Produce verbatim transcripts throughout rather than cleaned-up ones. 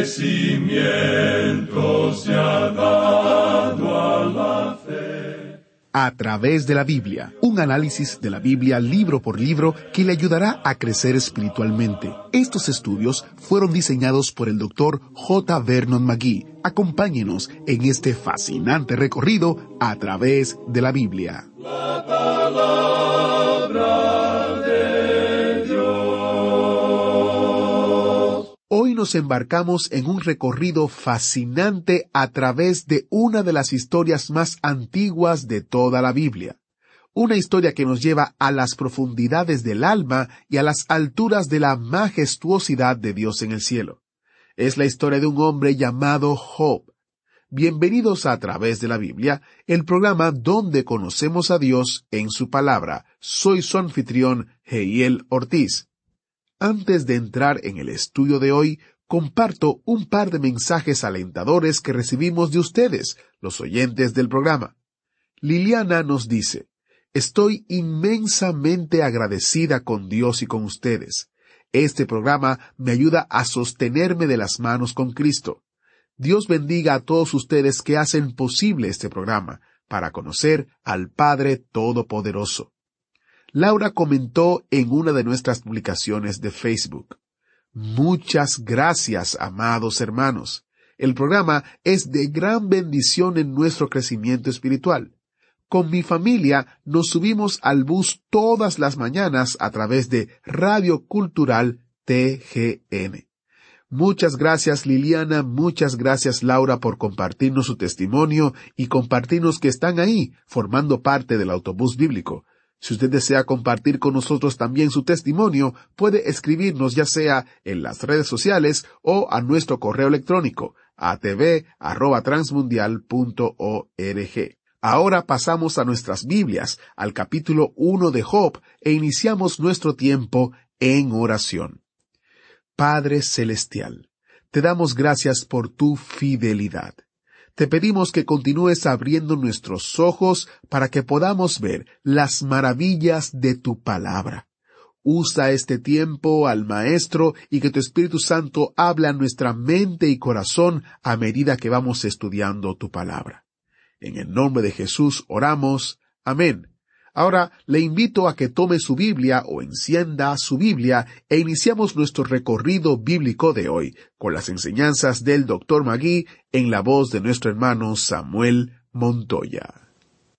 crecimiento se ha dado a la fe. A través de la Biblia, un análisis de la Biblia libro por libro que le ayudará a crecer espiritualmente. Estos estudios fueron diseñados por el doctor J. Vernon McGee. Acompáñenos en este fascinante recorrido a través de la Biblia. La palabra de Dios. Hoy nos embarcamos en un recorrido fascinante a través de una de las historias más antiguas de toda la Biblia. Una historia que nos lleva a las profundidades del alma y a las alturas de la majestuosidad de Dios en el cielo. Es la historia de un hombre llamado Job. Bienvenidos a, a través de la Biblia, el programa donde conocemos a Dios en su palabra. Soy su anfitrión, Heiel Ortiz. Antes de entrar en el estudio de hoy, comparto un par de mensajes alentadores que recibimos de ustedes, los oyentes del programa. Liliana nos dice: estoy inmensamente agradecida con Dios y con ustedes. Este programa me ayuda a sostenerme de las manos con Cristo. Dios bendiga a todos ustedes que hacen posible este programa para conocer al Padre Todopoderoso. Laura comentó en una de nuestras publicaciones de Facebook: muchas gracias, amados hermanos. El programa es de gran bendición en nuestro crecimiento espiritual. Con mi familia nos subimos al bus todas las mañanas a través de Radio Cultural T G N. Muchas gracias, Liliana, muchas gracias, Laura, por compartirnos su testimonio y compartirnos que están ahí, formando parte del autobús bíblico. Si usted desea compartir con nosotros también su testimonio, puede escribirnos ya sea en las redes sociales o a nuestro correo electrónico, a t v arroba transmundial punto org. Ahora pasamos a nuestras Biblias, al capítulo uno de Job, e iniciamos nuestro tiempo en oración. Padre Celestial, te damos gracias por tu fidelidad. Te pedimos que continúes abriendo nuestros ojos para que podamos ver las maravillas de tu palabra. Usa este tiempo al Maestro y que tu Espíritu Santo hable a nuestra mente y corazón a medida que vamos estudiando tu palabra. En el nombre de Jesús oramos. Amén. Ahora le invito a que tome su Biblia o encienda su Biblia e iniciamos nuestro recorrido bíblico de hoy con las enseñanzas del doctor Magui en la voz de nuestro hermano Samuel Montoya.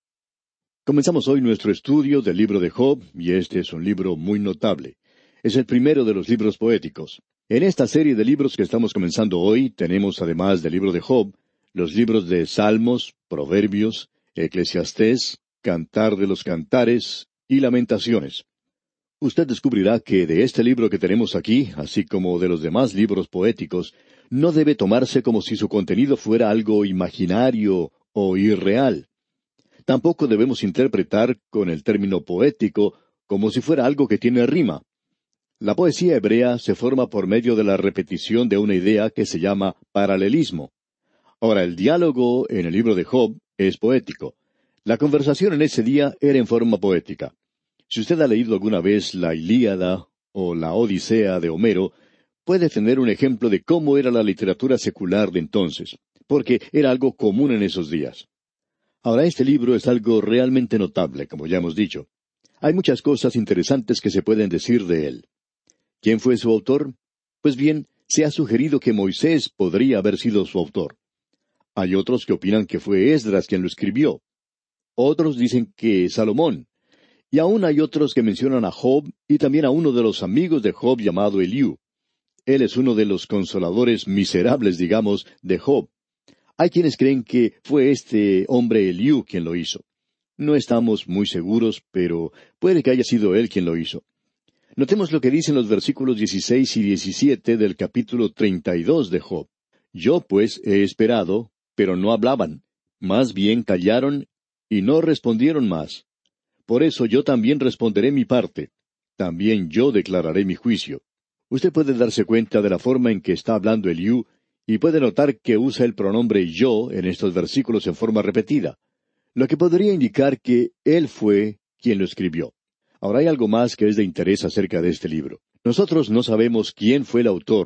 Comenzamos hoy nuestro estudio del libro de Job, y este es un libro muy notable. Es el primero de los libros poéticos. En esta serie de libros que estamos comenzando hoy, tenemos además del libro de Job, los libros de Salmos, Proverbios, Eclesiastés, Cantar de los Cantares y Lamentaciones. Usted descubrirá que de este libro que tenemos aquí, así como de los demás libros poéticos, no debe tomarse como si su contenido fuera algo imaginario o irreal. Tampoco debemos interpretar con el término poético como si fuera algo que tiene rima. La poesía hebrea se forma por medio de la repetición de una idea que se llama paralelismo. Ahora, el diálogo en el libro de Job es poético. La conversación en ese día era en forma poética. Si usted ha leído alguna vez la Ilíada o la Odisea de Homero, puede tener un ejemplo de cómo era la literatura secular de entonces, porque era algo común en esos días. Ahora, este libro es algo realmente notable, como ya hemos dicho. Hay muchas cosas interesantes que se pueden decir de él. ¿Quién fue su autor? Pues bien, se ha sugerido que Moisés podría haber sido su autor. Hay otros que opinan que fue Esdras quien lo escribió. Otros dicen que Salomón. Y aún hay otros que mencionan a Job y también a uno de los amigos de Job llamado Eliú. Él es uno de los consoladores miserables, digamos, de Job. Hay quienes creen que fue este hombre Eliú quien lo hizo. No estamos muy seguros, pero puede que haya sido él quien lo hizo. Notemos lo que dicen los versículos dieciséis y diecisiete del capítulo treinta y dos de Job. Yo pues he esperado, pero no hablaban. Más bien callaron y no respondieron más. Por eso yo también responderé mi parte. También yo declararé mi juicio. Usted puede darse cuenta de la forma en que está hablando Eliú, y puede notar que usa el pronombre yo en estos versículos en forma repetida, lo que podría indicar que él fue quien lo escribió. Ahora hay algo más que es de interés acerca de este libro. Nosotros no sabemos quién fue el autor,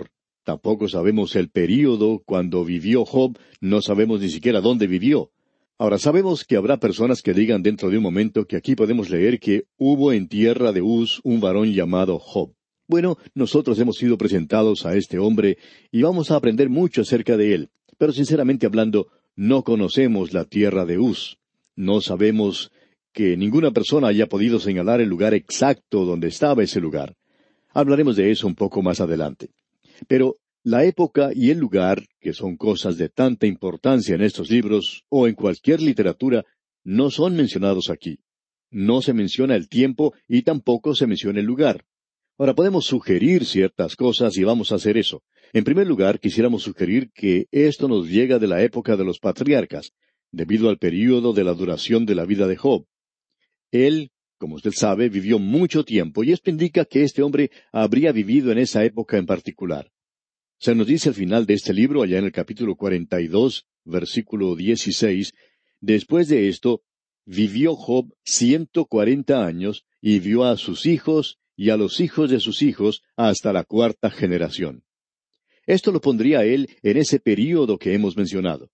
Tampoco sabemos el período cuando vivió Job, no sabemos ni siquiera dónde vivió. Ahora sabemos que habrá personas que digan dentro de un momento que aquí podemos leer que hubo en tierra de Uz un varón llamado Job. Bueno, nosotros hemos sido presentados a este hombre y vamos a aprender mucho acerca de él, pero sinceramente hablando, no conocemos la tierra de Uz. No sabemos que ninguna persona haya podido señalar el lugar exacto donde estaba ese lugar. Hablaremos de eso un poco más adelante. Pero la época y el lugar, que son cosas de tanta importancia en estos libros o en cualquier literatura, no son mencionados aquí. No se menciona el tiempo y tampoco se menciona el lugar. Ahora podemos sugerir ciertas cosas y vamos a hacer eso. En primer lugar, quisiéramos sugerir que esto nos llega de la época de los patriarcas, debido al período de la duración de la vida de Job. Él, como usted sabe, vivió mucho tiempo y esto indica que este hombre habría vivido en esa época en particular. Se nos dice al final de este libro, allá en el capítulo cuarenta y dos, versículo dieciséis, después de esto, vivió Job ciento cuarenta años y vio a sus hijos y a los hijos de sus hijos hasta la cuarta generación. Esto lo pondría a él en ese período que hemos mencionado.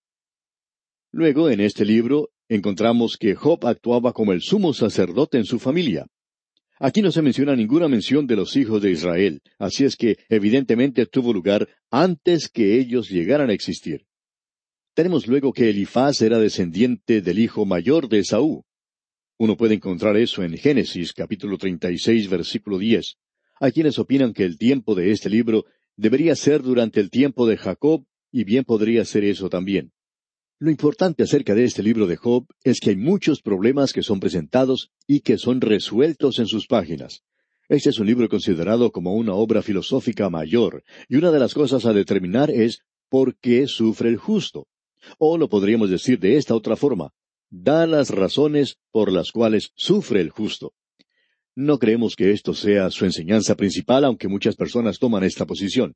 Luego, en este libro, encontramos que Job actuaba como el sumo sacerdote en su familia. Aquí no se menciona ninguna mención de los hijos de Israel, así es que evidentemente tuvo lugar antes que ellos llegaran a existir. Tenemos luego que Elifaz era descendiente del hijo mayor de Esaú. Uno puede encontrar eso en Génesis capítulo treinta y seis versículo diez. Hay quienes opinan que el tiempo de este libro debería ser durante el tiempo de Jacob, y bien podría ser eso también. Lo importante acerca de este libro de Job es que hay muchos problemas que son presentados y que son resueltos en sus páginas. Este es un libro considerado como una obra filosófica mayor, y una de las cosas a determinar es ¿por qué sufre el justo? O lo podríamos decir de esta otra forma, da las razones por las cuales sufre el justo. No creemos que esto sea su enseñanza principal, aunque muchas personas toman esta posición.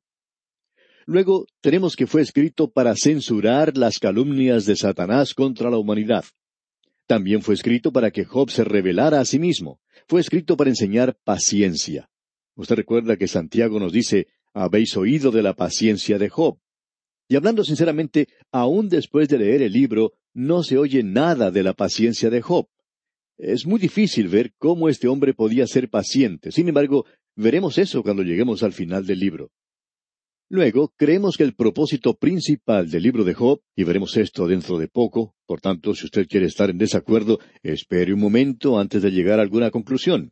Luego, tenemos que fue escrito para censurar las calumnias de Satanás contra la humanidad. También fue escrito para que Job se revelara a sí mismo. Fue escrito para enseñar paciencia. Usted recuerda que Santiago nos dice, habéis oído de la paciencia de Job. Y hablando sinceramente, aún después de leer el libro, no se oye nada de la paciencia de Job. Es muy difícil ver cómo este hombre podía ser paciente. Sin embargo, veremos eso cuando lleguemos al final del libro. Luego, creemos que el propósito principal del libro de Job, y veremos esto dentro de poco, por tanto, si usted quiere estar en desacuerdo, espere un momento antes de llegar a alguna conclusión.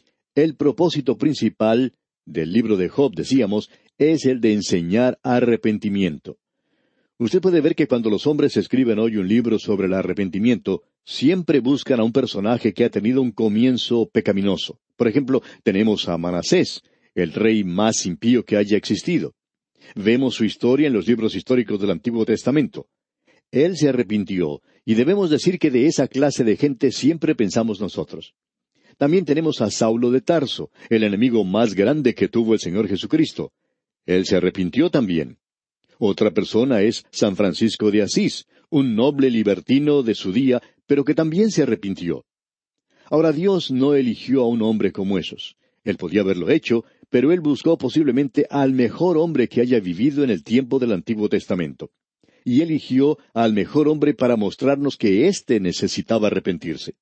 El propósito principal del libro de Job, decíamos, es el de enseñar arrepentimiento. Usted puede ver que cuando los hombres escriben hoy un libro sobre el arrepentimiento, siempre buscan a un personaje que ha tenido un comienzo pecaminoso. Por ejemplo, tenemos a Manasés, el rey más impío que haya existido. Vemos su historia en los libros históricos del Antiguo Testamento. Él se arrepintió, y debemos decir que de esa clase de gente siempre pensamos nosotros. También tenemos a Saulo de Tarso, el enemigo más grande que tuvo el Señor Jesucristo. Él se arrepintió también. Otra persona es San Francisco de Asís, un noble libertino de su día, pero que también se arrepintió. Ahora Dios no eligió a un hombre como esos. Él podía haberlo hecho, pero él buscó posiblemente al mejor hombre que haya vivido en el tiempo del Antiguo Testamento. Y eligió al mejor hombre para mostrarnos que éste necesitaba arrepentirse.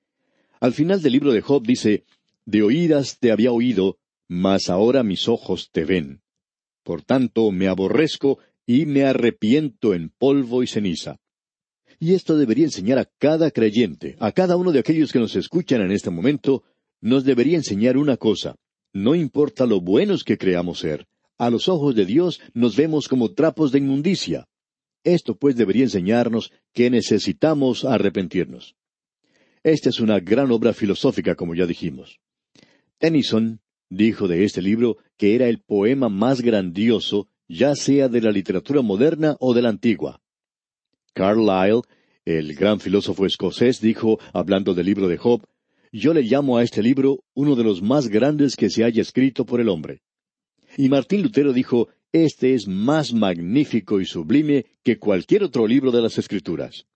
Al final del libro de Job dice, de oídas te había oído, mas ahora mis ojos te ven. Por tanto me aborrezco y me arrepiento en polvo y ceniza. Y esto debería enseñar a cada creyente, a cada uno de aquellos que nos escuchan en este momento, nos debería enseñar una cosa. No importa lo buenos que creamos ser, a los ojos de Dios nos vemos como trapos de inmundicia. Esto pues debería enseñarnos que necesitamos arrepentirnos. Esta es una gran obra filosófica, como ya dijimos. Tennyson dijo de este libro que era el poema más grandioso, ya sea de la literatura moderna o de la antigua. Carlyle, el gran filósofo escocés, dijo, hablando del libro de Job, yo le llamo a este libro uno de los más grandes que se haya escrito por el hombre. Y Martín Lutero dijo, este es más magnífico y sublime que cualquier otro libro de las Escrituras.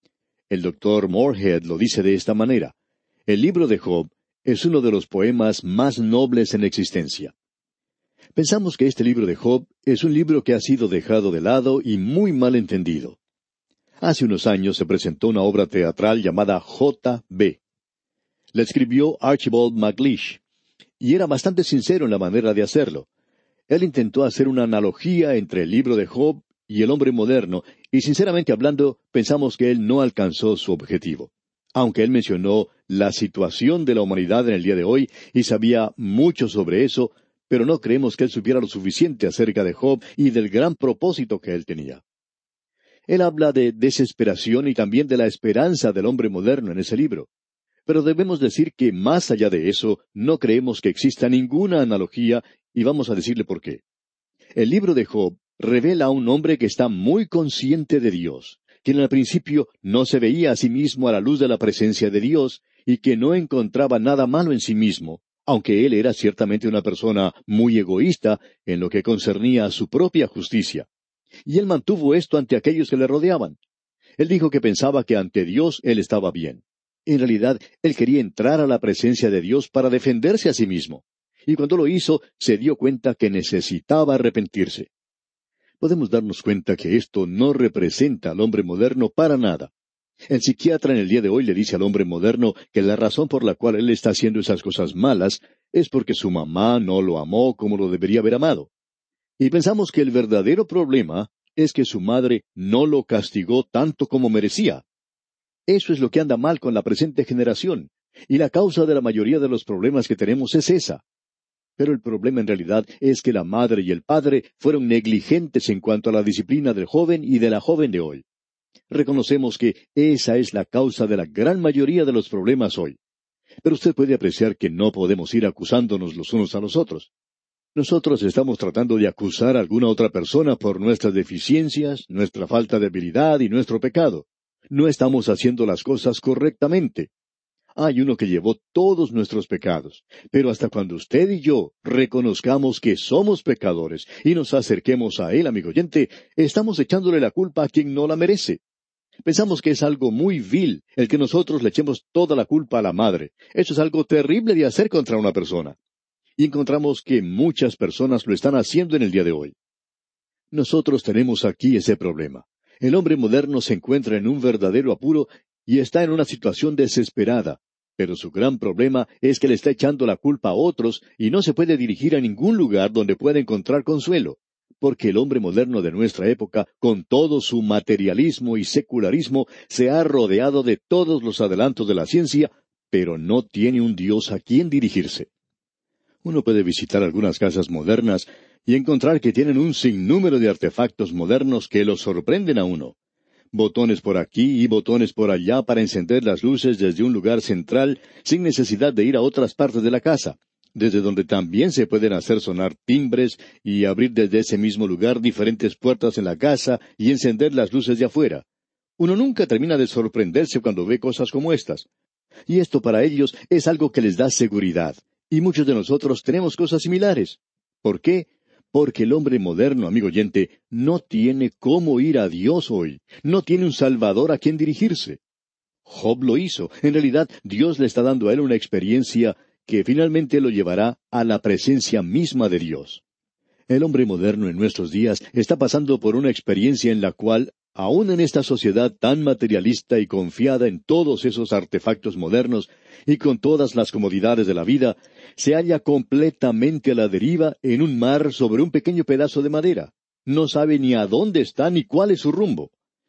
El doctor Moorhead lo dice de esta manera, el libro de Job es uno de los poemas más nobles en existencia. Pensamos que este libro de Job es un libro que ha sido dejado de lado y muy mal entendido. Hace unos años se presentó una obra teatral llamada J B La escribió Archibald MacLeish, y era bastante sincero en la manera de hacerlo. Él intentó hacer una analogía entre el libro de Job y el hombre moderno, y sinceramente hablando, pensamos que él no alcanzó su objetivo. Aunque él mencionó la situación de la humanidad en el día de hoy, y sabía mucho sobre eso, pero no creemos que él supiera lo suficiente acerca de Job y del gran propósito que él tenía. Él habla de desesperación y también de la esperanza del hombre moderno en ese libro. Pero debemos decir que más allá de eso, no creemos que exista ninguna analogía, y vamos a decirle por qué. El libro de Job revela a un hombre que está muy consciente de Dios, quien al principio no se veía a sí mismo a la luz de la presencia de Dios, y que no encontraba nada malo en sí mismo, aunque él era ciertamente una persona muy egoísta en lo que concernía a su propia justicia. Y él mantuvo esto ante aquellos que le rodeaban. Él dijo que pensaba que ante Dios él estaba bien. En realidad, él quería entrar a la presencia de Dios para defenderse a sí mismo. Y cuando lo hizo, se dio cuenta que necesitaba arrepentirse. Podemos darnos cuenta que esto no representa al hombre moderno para nada. El psiquiatra en el día de hoy le dice al hombre moderno que la razón por la cual él está haciendo esas cosas malas es porque su mamá no lo amó como lo debería haber amado. Y pensamos que el verdadero problema es que su madre no lo castigó tanto como merecía. Eso es lo que anda mal con la presente generación, y la causa de la mayoría de los problemas que tenemos es esa. Pero el problema en realidad es que la madre y el padre fueron negligentes en cuanto a la disciplina del joven y de la joven de hoy. Reconocemos que esa es la causa de la gran mayoría de los problemas hoy. Pero usted puede apreciar que no podemos ir acusándonos los unos a los otros. Nosotros estamos tratando de acusar a alguna otra persona por nuestras deficiencias, nuestra falta de habilidad y nuestro pecado. No estamos haciendo las cosas correctamente. Hay uno que llevó todos nuestros pecados, pero hasta cuando usted y yo reconozcamos que somos pecadores y nos acerquemos a Él, amigo oyente, estamos echándole la culpa a quien no la merece. Pensamos que es algo muy vil el que nosotros le echemos toda la culpa a la madre. Eso es algo terrible de hacer contra una persona. Y encontramos que muchas personas lo están haciendo en el día de hoy. Nosotros tenemos aquí ese problema. El hombre moderno se encuentra en un verdadero apuro y está en una situación desesperada, pero su gran problema es que le está echando la culpa a otros y no se puede dirigir a ningún lugar donde pueda encontrar consuelo, porque el hombre moderno de nuestra época, con todo su materialismo y secularismo, se ha rodeado de todos los adelantos de la ciencia, pero no tiene un Dios a quien dirigirse. Uno puede visitar algunas casas modernas y encontrar que tienen un sinnúmero de artefactos modernos que los sorprenden a uno. Botones por aquí y botones por allá para encender las luces desde un lugar central sin necesidad de ir a otras partes de la casa, desde donde también se pueden hacer sonar timbres y abrir desde ese mismo lugar diferentes puertas en la casa y encender las luces de afuera. Uno nunca termina de sorprenderse cuando ve cosas como estas. Y esto para ellos es algo que les da seguridad. Y muchos de nosotros tenemos cosas similares. ¿Por qué? Porque el hombre moderno, amigo oyente, no tiene cómo ir a Dios hoy. No tiene un Salvador a quien dirigirse. Job lo hizo. En realidad, Dios le está dando a él una experiencia que finalmente lo llevará a la presencia misma de Dios. El hombre moderno en nuestros días está pasando por una experiencia en la cual, aun en esta sociedad tan materialista y confiada en todos esos artefactos modernos y con todas las comodidades de la vida, se halla completamente a la deriva en un mar sobre un pequeño pedazo de madera. No sabe ni a dónde está ni cuál es su rumbo.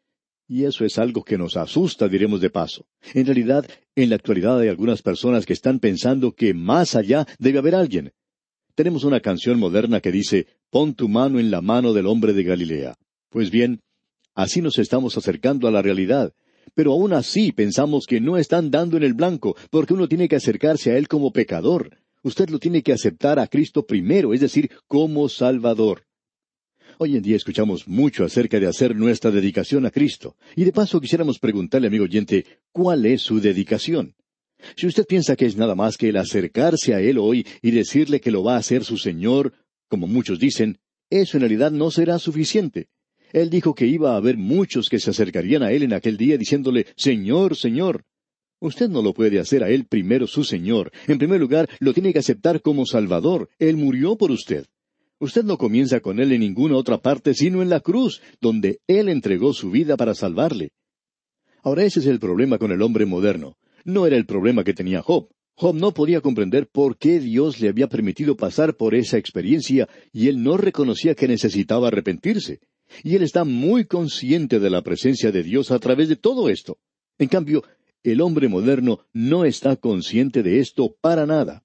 Y eso es algo que nos asusta, diremos de paso. En realidad, en la actualidad hay algunas personas que están pensando que más allá debe haber alguien. Tenemos una canción moderna que dice, «Pon tu mano en la mano del hombre de Galilea». Pues bien, así nos estamos acercando a la realidad. Pero aún así pensamos que no están dando en el blanco, porque uno tiene que acercarse a Él como pecador. Usted lo tiene que aceptar a Cristo primero, es decir, como Salvador. Hoy en día escuchamos mucho acerca de hacer nuestra dedicación a Cristo. Y de paso quisiéramos preguntarle, amigo oyente, ¿cuál es su dedicación? Si usted piensa que es nada más que el acercarse a Él hoy y decirle que lo va a hacer su Señor, como muchos dicen, eso en realidad no será suficiente. Él dijo que iba a haber muchos que se acercarían a Él en aquel día diciéndole, «Señor, Señor». Usted no lo puede hacer a Él primero su Señor. En primer lugar, lo tiene que aceptar como Salvador. Él murió por usted. Usted no comienza con Él en ninguna otra parte sino en la cruz, donde Él entregó su vida para salvarle. Ahora ese es el problema con el hombre moderno. No era el problema que tenía Job. Job no podía comprender por qué Dios le había permitido pasar por esa experiencia y él no reconocía que necesitaba arrepentirse. Y él está muy consciente de la presencia de Dios a través de todo esto. En cambio, el hombre moderno no está consciente de esto para nada.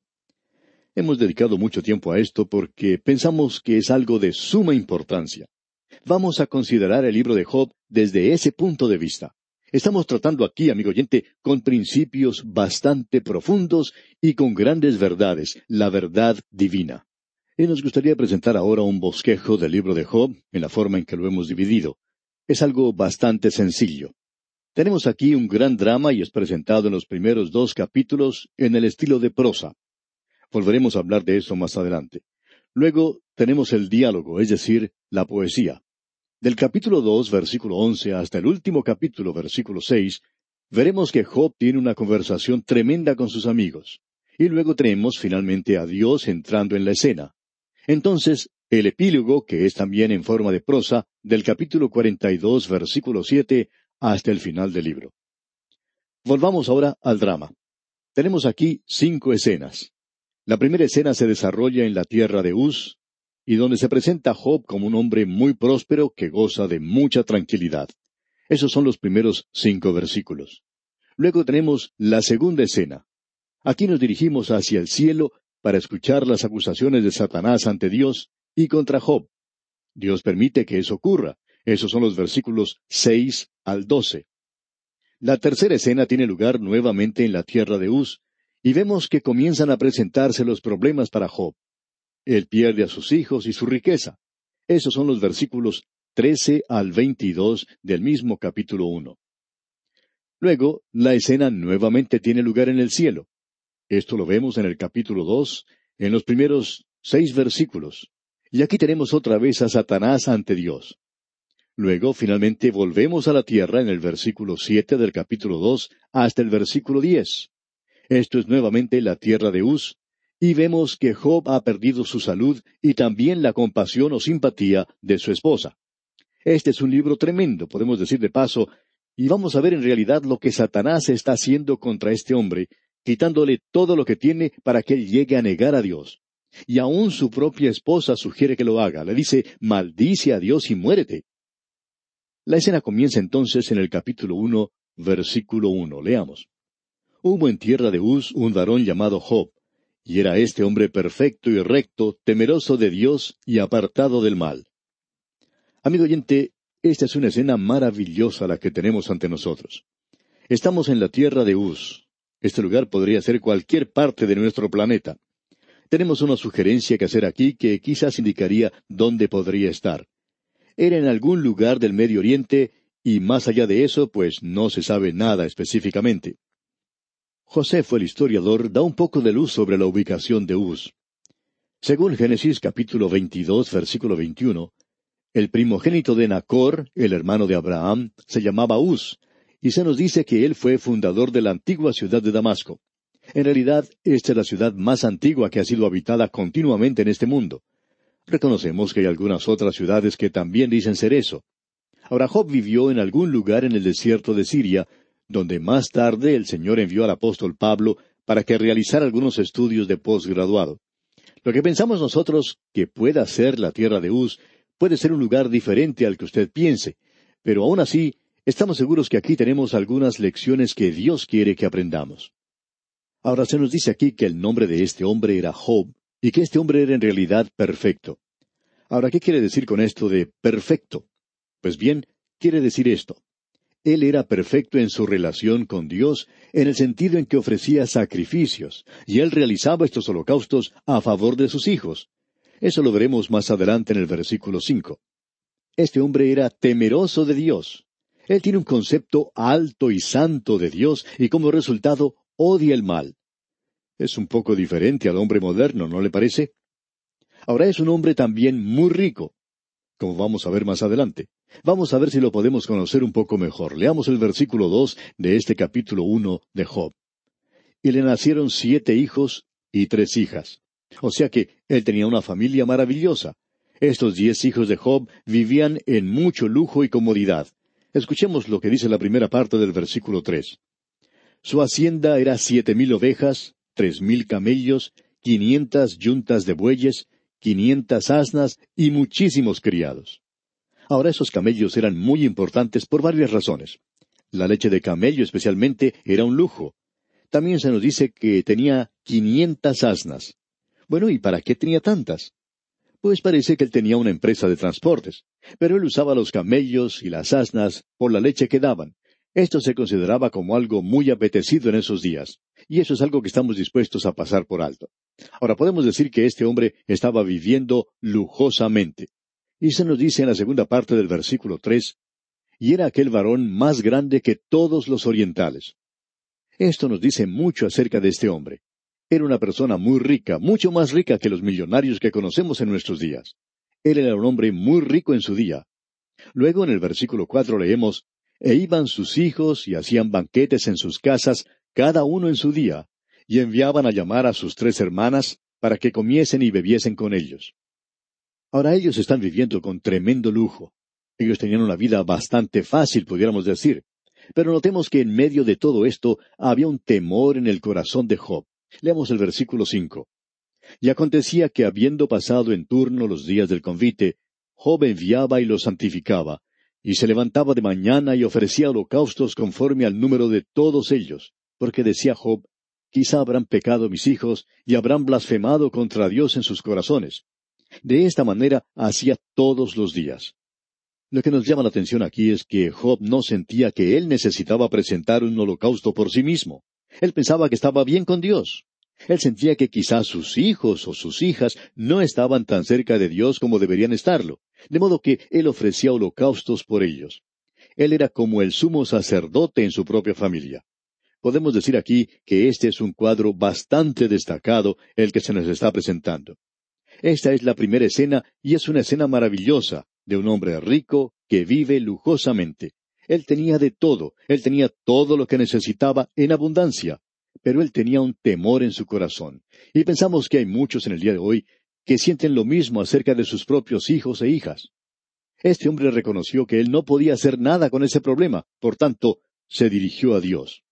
Hemos dedicado mucho tiempo a esto porque pensamos que es algo de suma importancia. Vamos a considerar el libro de Job desde ese punto de vista. Estamos tratando aquí, amigo oyente, con principios bastante profundos y con grandes verdades, la verdad divina. Y nos gustaría presentar ahora un bosquejo del libro de Job en la forma en que lo hemos dividido. Es algo bastante sencillo. Tenemos aquí un gran drama y es presentado en los primeros dos capítulos en el estilo de prosa. Volveremos a hablar de eso más adelante. Luego tenemos el diálogo, es decir, la poesía. Del capítulo dos, versículo once, hasta el último capítulo, versículo seis, veremos que Job tiene una conversación tremenda con sus amigos. Y luego tenemos finalmente a Dios entrando en la escena. Entonces, el epílogo, que es también en forma de prosa, del capítulo cuarenta y dos, versículo siete, hasta el final del libro. Volvamos ahora al drama. Tenemos aquí cinco escenas. La primera escena se desarrolla en la tierra de Uz, y donde se presenta a Job como un hombre muy próspero que goza de mucha tranquilidad. Esos son los primeros cinco versículos. Luego tenemos la segunda escena. Aquí nos dirigimos hacia el cielo para escuchar las acusaciones de Satanás ante Dios y contra Job. Dios permite que eso ocurra. Esos son los versículos seis al doce. La tercera escena tiene lugar nuevamente en la tierra de Uz, y vemos que comienzan a presentarse los problemas para Job. Él pierde a sus hijos y su riqueza. Esos son los versículos trece al veintidós del mismo capítulo uno. Luego, la escena nuevamente tiene lugar en el cielo. Esto lo vemos en el capítulo dos, en los primeros seis versículos. Y aquí tenemos otra vez a Satanás ante Dios. Luego, finalmente, volvemos a la tierra en el versículo siete del capítulo dos hasta el versículo diez. Esto es nuevamente la tierra de Uz, y vemos que Job ha perdido su salud y también la compasión o simpatía de su esposa. Este es un libro tremendo, podemos decir de paso, y vamos a ver en realidad lo que Satanás está haciendo contra este hombre, quitándole todo lo que tiene para que él llegue a negar a Dios. Y aún su propia esposa sugiere que lo haga. Le dice, maldice a Dios y muérete. La escena comienza entonces en el capítulo uno, versículo uno. Leamos. Hubo en tierra de Uz un varón llamado Job, y era este hombre perfecto y recto, temeroso de Dios y apartado del mal. Amigo oyente, esta es una escena maravillosa la que tenemos ante nosotros. Estamos en la tierra de Uz. Este lugar podría ser cualquier parte de nuestro planeta. Tenemos una sugerencia que hacer aquí que quizás indicaría dónde podría estar. Era en algún lugar del Medio Oriente, y más allá de eso, pues no se sabe nada específicamente. Josefo, el historiador, da un poco de luz sobre la ubicación de Uz. Según Génesis capítulo veintidós, versículo veintiuno, el primogénito de Nacor, el hermano de Abraham, se llamaba Uz, y se nos dice que él fue fundador de la antigua ciudad de Damasco. En realidad, esta es la ciudad más antigua que ha sido habitada continuamente en este mundo. Reconocemos que hay algunas otras ciudades que también dicen ser eso. Ahora, Job vivió en algún lugar en el desierto de Siria, donde más tarde el Señor envió al apóstol Pablo para que realizara algunos estudios de posgraduado. Lo que pensamos nosotros que pueda ser la tierra de Uz puede ser un lugar diferente al que usted piense, pero aún así estamos seguros que aquí tenemos algunas lecciones que Dios quiere que aprendamos. Ahora se nos dice aquí que el nombre de este hombre era Job, y que este hombre era en realidad perfecto. Ahora, ¿qué quiere decir con esto de perfecto? Pues bien, quiere decir esto. Él era perfecto en su relación con Dios, en el sentido en que ofrecía sacrificios, y él realizaba estos holocaustos a favor de sus hijos. Eso lo veremos más adelante en el versículo cinco. Este hombre era temeroso de Dios. Él tiene un concepto alto y santo de Dios, y como resultado odia el mal. Es un poco diferente al hombre moderno, ¿no le parece? Ahora es un hombre también muy rico, como vamos a ver más adelante. Vamos a ver si lo podemos conocer un poco mejor. Leamos el versículo dos de este capítulo uno de Job. Y le nacieron siete hijos y tres hijas. O sea que él tenía una familia maravillosa. Estos diez hijos de Job vivían en mucho lujo y comodidad. Escuchemos lo que dice la primera parte del versículo tres. Su hacienda era siete mil ovejas, tres mil camellos, quinientas yuntas de bueyes, quinientas asnas y muchísimos criados. Ahora esos camellos eran muy importantes por varias razones. La leche de camello especialmente era un lujo. También se nos dice que tenía quinientas asnas. Bueno, ¿y para qué tenía tantas? Pues parece que él tenía una empresa de transportes, pero él usaba los camellos y las asnas por la leche que daban. Esto se consideraba como algo muy apetecido en esos días, y eso es algo que estamos dispuestos a pasar por alto. Ahora podemos decir que este hombre estaba viviendo lujosamente. Y se nos dice en la segunda parte del versículo tres, y era aquel varón más grande que todos los orientales. Esto nos dice mucho acerca de este hombre. Era una persona muy rica, mucho más rica que los millonarios que conocemos en nuestros días. Él era un hombre muy rico en su día. Luego en el versículo cuatro leemos, e iban sus hijos y hacían banquetes en sus casas, cada uno en su día, y enviaban a llamar a sus tres hermanas para que comiesen y bebiesen con ellos. Ahora ellos están viviendo con tremendo lujo. Ellos tenían una vida bastante fácil, pudiéramos decir. Pero notemos que en medio de todo esto había un temor en el corazón de Job. Leamos el versículo cinco. Y acontecía que habiendo pasado en turno los días del convite, Job enviaba y los santificaba, y se levantaba de mañana y ofrecía holocaustos conforme al número de todos ellos, porque decía Job, quizá habrán pecado mis hijos, y habrán blasfemado contra Dios en sus corazones. De esta manera hacía todos los días. Lo que nos llama la atención aquí es que Job no sentía que él necesitaba presentar un holocausto por sí mismo. Él pensaba que estaba bien con Dios. Él sentía que quizás sus hijos o sus hijas no estaban tan cerca de Dios como deberían estarlo, de modo que él ofrecía holocaustos por ellos. Él era como el sumo sacerdote en su propia familia. Podemos decir aquí que este es un cuadro bastante destacado el que se nos está presentando. Esta es la primera escena y es una escena maravillosa de un hombre rico que vive lujosamente. Él tenía de todo, él tenía todo lo que necesitaba en abundancia, pero él tenía un temor en su corazón. Y pensamos que hay muchos en el día de hoy que sienten lo mismo acerca de sus propios hijos e hijas. Este hombre reconoció que él no podía hacer nada con ese problema, por tanto, se dirigió a Dios.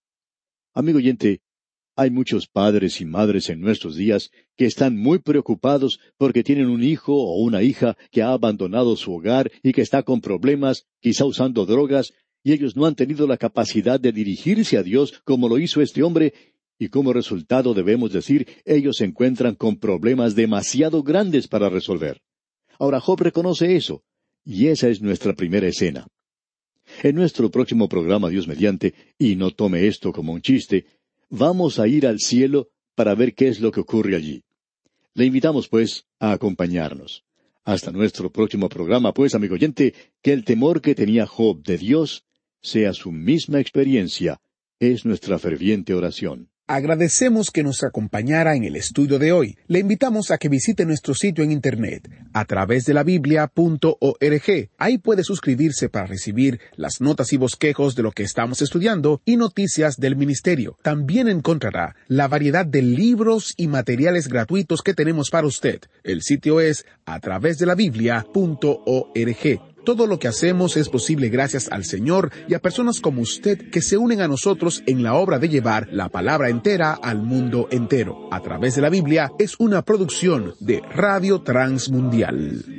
Amigo oyente, hay muchos padres y madres en nuestros días que están muy preocupados porque tienen un hijo o una hija que ha abandonado su hogar y que está con problemas, quizá usando drogas, y ellos no han tenido la capacidad de dirigirse a Dios como lo hizo este hombre, y como resultado debemos decir, ellos se encuentran con problemas demasiado grandes para resolver. Ahora Job reconoce eso, y esa es nuestra primera escena. En nuestro próximo programa, Dios mediante, y no tome esto como un chiste, vamos a ir al cielo para ver qué es lo que ocurre allí. Le invitamos, pues, a acompañarnos. Hasta nuestro próximo programa, pues, amigo oyente, que el temor que tenía Job de Dios sea su misma experiencia. Es nuestra ferviente oración. Agradecemos que nos acompañara en el estudio de hoy. Le invitamos a que visite nuestro sitio en internet, a través de la biblia punto org. Ahí puede suscribirse para recibir las notas y bosquejos de lo que estamos estudiando y noticias del ministerio. También encontrará la variedad de libros y materiales gratuitos que tenemos para usted. El sitio es a través de la biblia punto org. Todo lo que hacemos es posible gracias al Señor y a personas como usted que se unen a nosotros en la obra de llevar la palabra entera al mundo entero. A través de la Biblia es una producción de Radio Transmundial.